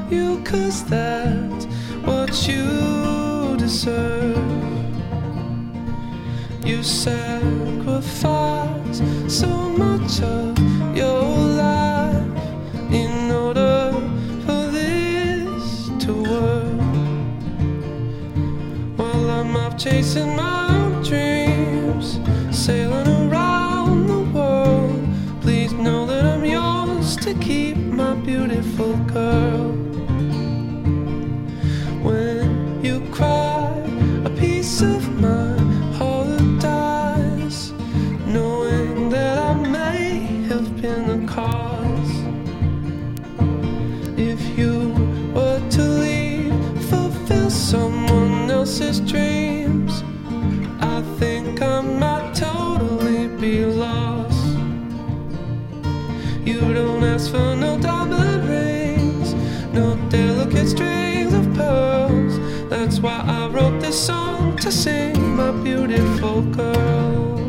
you, 'cause that's what you deserve. You sacrifice so much of your life in order for this to work. While I'm off chasing my own dreams, sailing around the world, please know that I'm yours to keep, my beautiful girl. When you cry, a piece of my heart dies, knowing that I may have been the cause. If you were to leave, fulfill someone else's dreams, I think I might totally be lost. You don't ask for no diamond rings, no delicate strings of pearls. That's why I wrote this song to sing, my beautiful girl.